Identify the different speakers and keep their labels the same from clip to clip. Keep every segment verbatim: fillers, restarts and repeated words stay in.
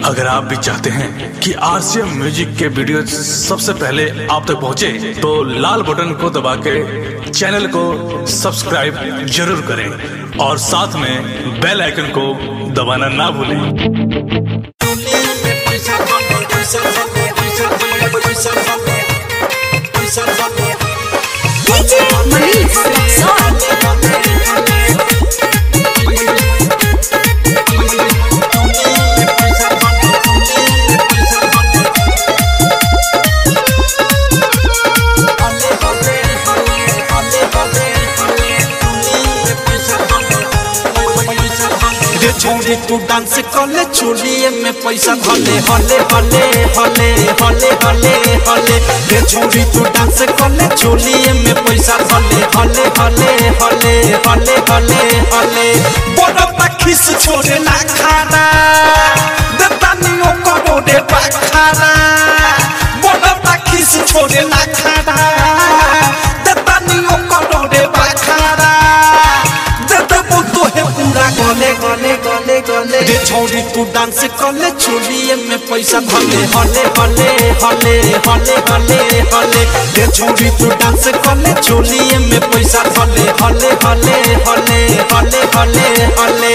Speaker 1: अगर आप भी चाहते हैं कि आरसीएम म्यूजिक के वीडियो सबसे पहले आप तक पहुंचे, तो लाल बटन को दबा के चैनल को सब्सक्राइब जरूर करें और साथ में बेल आइकन को दबाना ना भूलें।
Speaker 2: छोड़ी तू डांस कले चोलिए में पैसा हले हले हले हले हले हले हले रे छोड़ी तू डांस कले चोलिए में पैसा हले हले हले हले हले हले हले बड़ा पखिस छोड़े ना खाना देता नियो करो दे पाखाना बड़ा पखिस छोड़े ना खाना देता नियो करो दे पाखाना देता वो तो है पूरा गले गले गले गले रे छोड़ी तू डांस कले चोलिए में पैसा हले हले हले हले हले हले हले रे छोड़ी तू डांस कले चोलिए में पैसा हले हले हले हले हले हले हले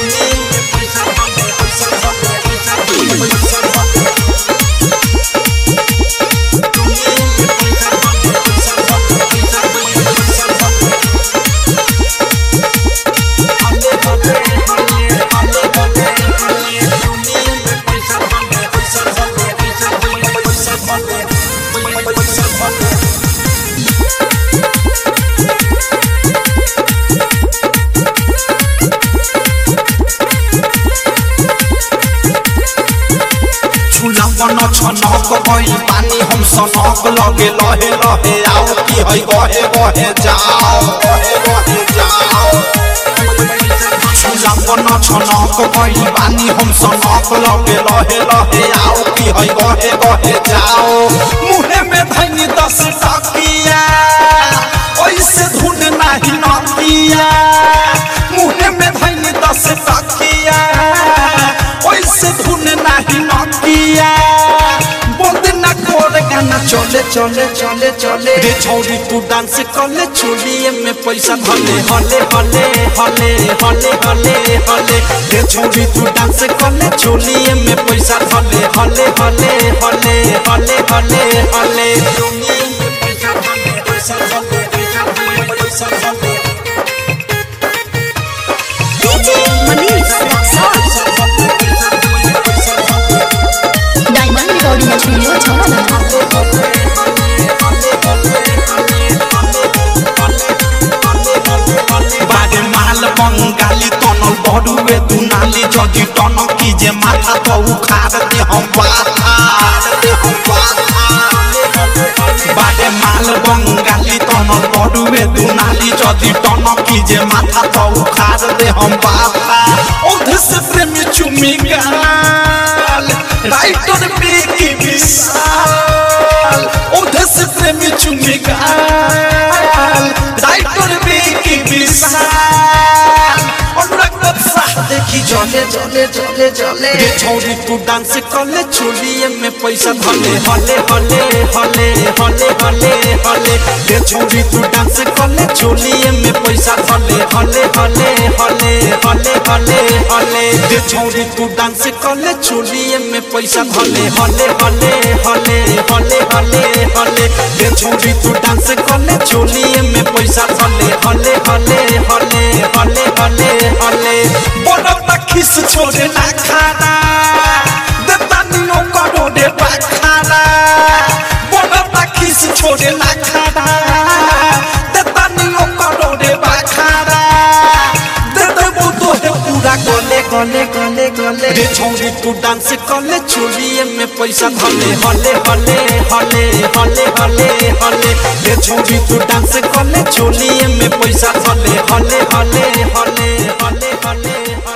Speaker 2: मन छनक गई पानी हम सनक लगे लहे लहे आओ कि है गहे गहे जाओ गहे गहे जाओ मन छनक गई पानी हम सनक लगे लहे लहे आओ कि है गहे गहे जाओ मुहे में धनी दस टकिया ओइसे धुन नाही नकिया मुहे में धनी दस टकिया ओइसे धुन नाही नकिया गाना चले चले चले चले रे छोड़ी तू डांस कले चोलिए में पैसा हले हले हले हले हले हले हले रे छोड़ी तू डांस कले चोलिए में पैसा हले हले हले हले हले हले हले
Speaker 3: DJ Manish diamond recording studio Chhawla
Speaker 2: बागे माल बंगाली तनल बड़ुए दुनाली जदि टनकी जे माथा तो उखाड़ दे हम बाथा दे हम बाथा बागे माल बंगाली तनल बड़ुए दुनाली जदि टनकी जे माथा तो उखाड़ दे हम बाथा ओधे से प्रेमी चुमी गाल राइटर बेकी विशाल ओधे से प्रेमी चुमी गाल राइटर बेकी विशाल अनुराग बत्सा देखी जले जले जले जले रे छोड़ी तू डांस कले चोलिए में पैसा हले हले हले हले हले हले हले रे छोड़ी तू डांस कले चोलिए में पैसा हले हले हले हले हले हले हले रे छोड़ी तू डांस कले चोलिए में पैसा हले हले हले हले हले हले हले रे छोड़ी तू डांस कले चोलिए में पैसा हले हले हले हले हले हले हले बड़ा पखिस छोड़े ना खाना देता नियो करो दे पाखाना बड़ा पखिस छोड़े ना खाना देता नियो करो दे पाखाना देता वो तो है पूरा गले गले गले गले रे छोड़ी तू डांस कले चोलिए में पैसा हले हले हले हले हले हले हले रे छोड़ी तू डांस कले चोलिए में पैसा हले हले हले हले हले हले